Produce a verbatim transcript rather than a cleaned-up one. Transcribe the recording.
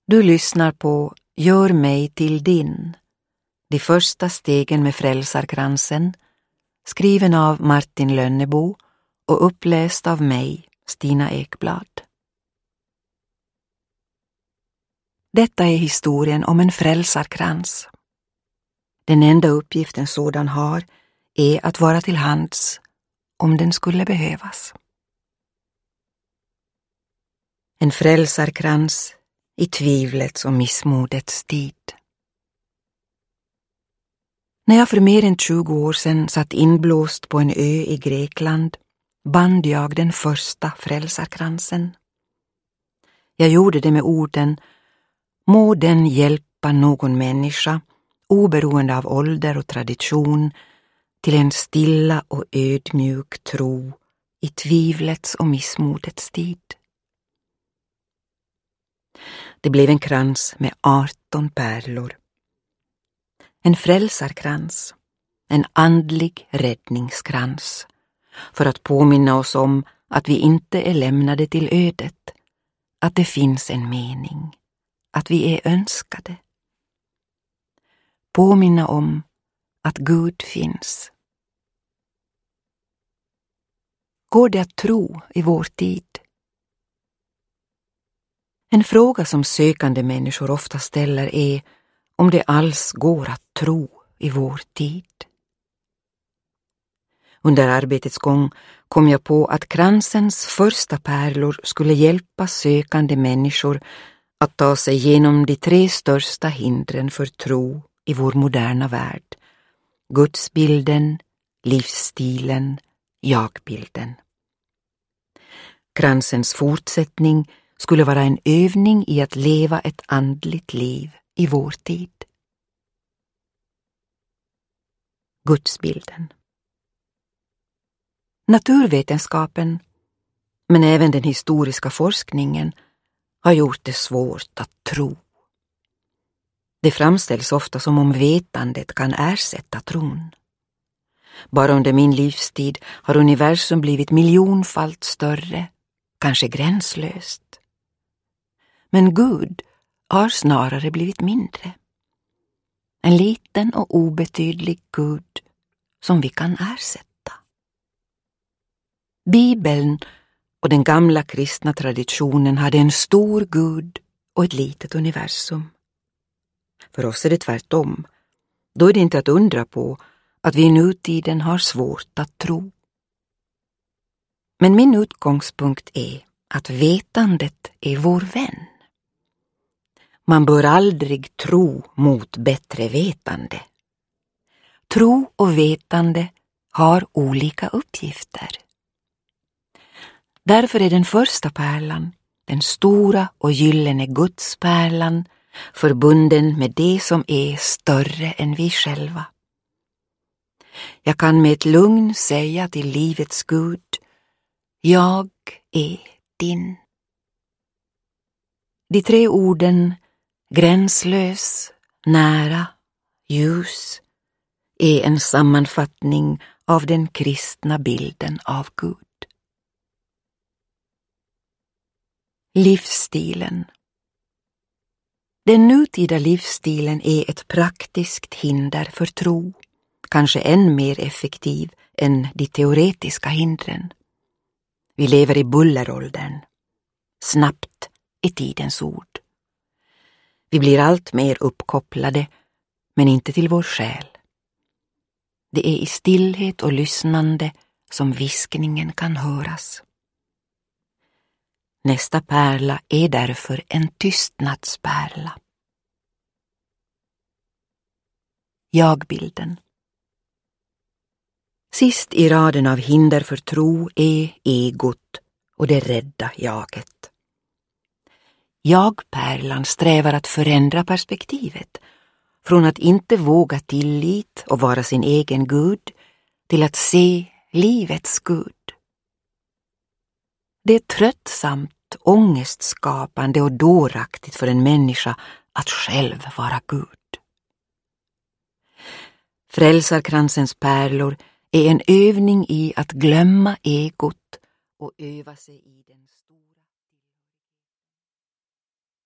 Du lyssnar på Gör mig till din. De första stegen med frälsarkransen, skriven av Martin Lönnebo och uppläst av mig, Stina Ekblad. Detta är historien om en frälsarkrans. Den enda uppgiften sådan har är att vara till hands om den skulle behövas. En frälsarkrans i tvivlets och missmodets tid. När jag för mer än tjugo år sedan satt inblåst på en ö i Grekland band jag den första frälsarkransen. Jag gjorde det med orden: må den hjälpa någon människa, oberoende av ålder och tradition, till en stilla och ödmjuk tro i tvivlets och missmodets tid. Det blev en krans med arton pärlor. En frälsarkrans, en andlig räddningskrans, för att påminna oss om att vi inte är lämnade till ödet, att det finns en mening, att vi är önskade. Påminna om att Gud finns. Går det att tro i vår tid? En fråga som sökande människor ofta ställer är om det alls går att tro i vår tid. Under arbetets gång kom jag på att kransens första pärlor skulle hjälpa sökande människor att ta sig igenom de tre största hindren för tro i vår moderna värld: gudsbilden, livsstilen, jagbilden. Kransens fortsättning skulle vara en övning i att leva ett andligt liv i vår tid. Gudsbilden. Naturvetenskapen, men även den historiska forskningen, har gjort det svårt att tro. Det framställs ofta som om vetandet kan ersätta tron. Bara under min livstid har universum blivit miljonfalt större, kanske gränslöst. Men Gud har snarare blivit mindre. En liten och obetydlig Gud som vi kan ersätta. Bibeln och den gamla kristna traditionen hade en stor Gud och ett litet universum. För oss är det tvärtom. Då är det inte att undra på att vi i nutiden har svårt att tro. Men min utgångspunkt är att vetandet är vår vän. Man bör aldrig tro mot bättre vetande. Tro och vetande har olika uppgifter. Därför är den första pärlan, den stora och gyllene gudspärlan, förbunden med det som är större än vi själva. Jag kan med ett lugn säga till livets Gud: jag är din. De tre orden gränslös, nära, ljus är en sammanfattning av den kristna bilden av Gud. Livsstilen. Den nutida livsstilen är ett praktiskt hinder för tro, kanske än mer effektiv än de teoretiska hindren. Vi lever i bulleråldern. Snabbt är tidens ord. Vi blir allt mer uppkopplade, men inte till vår själ. Det är i stillhet och lyssnande som viskningen kan höras. Nästa pärla är därför en tystnadspärla. Jagbilden. Sist i raden av hinder för tro är egot och det rädda jaget. Jagpärlan strävar att förändra perspektivet från att inte våga tillit och vara sin egen Gud till att se livets Gud. Det är tröttsamt, ångestskapande och dåraktigt för en människa att själv vara Gud. Frälsarkransens pärlor är en övning i att glömma egot och öva sig i den stora